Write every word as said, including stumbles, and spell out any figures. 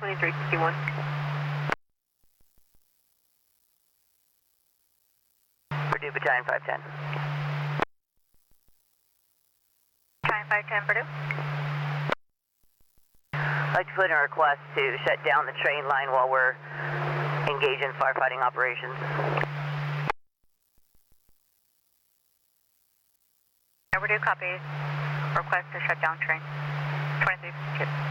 twenty-three fifty-one. Purdue Battalion five ten. Battalion five ten, Purdue. I'd like to put in a request to shut down the train line while we're engaged in firefighting operations. Purdue, copy. Request to shut down train. twenty-three fifty-two.